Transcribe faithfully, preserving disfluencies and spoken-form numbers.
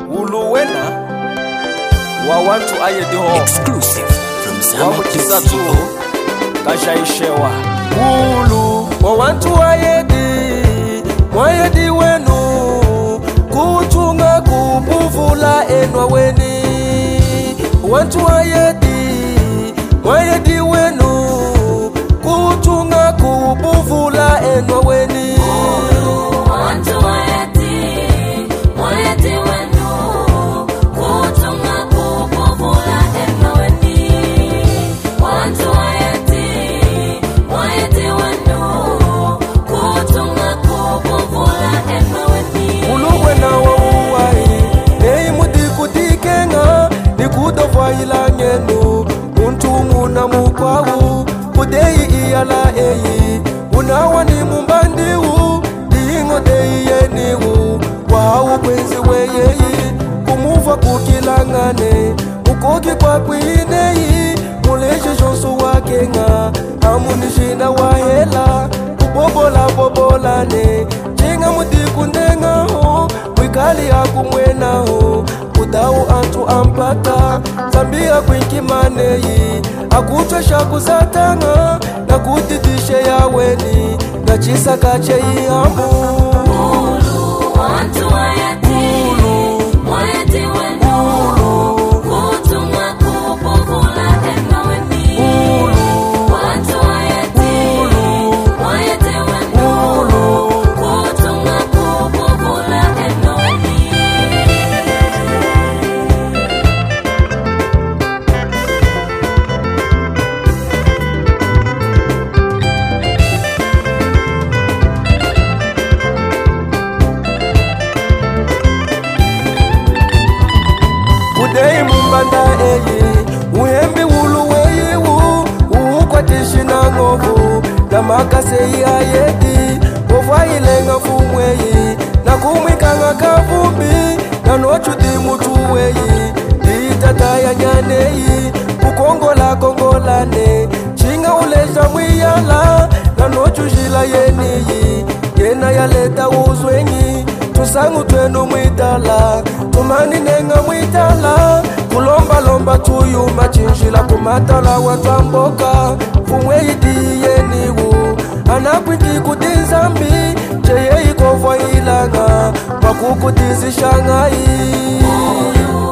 uluwena wa wantu ayediho exclusive from Zama Kisatu kashaishewa ulu wa wantu ayedi mwayedi wenu kutunga kubuvula enwa weni wantu ayedi mwayedi wenu kutunga kubuvula enwa weni ulu wantu ayedi mwayedi wenu kutunga kubuvula enwa weni wantu ayedi mwayedi wenu kutunga kubuvula enwa weni uluwena wa uwai nei mudikudikenga nikudova ilangenu muntu muna mukwawu kudei iyala eyi unawa ni mumbandiwu dingo dei yeniwu wawu kwenzi weyeyi kumuva kukilangane mukoki kwa kwineyi muleje jonsu wakenga amunishina wahela kubobola bobolane jinga mudikundengaho mwikali akumwenaho udawu antu ampata zambia kwikimaneyi akutwesha kuzatanga na kudidishe yaweni na chisaka cheihambu ulu wantu ayedi mwayedi wenu kutunga kubuvula enwa weni wantu ayedi mwayedi wenu kutunga kubuvula enwa weni Kudei mumbanda eyi uhembi wulu weyiwu uukwatishi na ngovu na makaseyi ayedi ovailenga fumweyi na kumwikanga kavumbi na nochudi mutu weyi diitata ya nyaneyi kukongola kongolane chinga uleja mwiyala na nochujila yeniyi yena yaleta uzwenyi tusangu twenu mwitala tumani nenga mwitala kulomba lomba tuyu machinjila kumatala watwamboka fumweyi diyeniwu anakwiti kudinzambi cheye ikova ilanga pakukudizishangayi ulu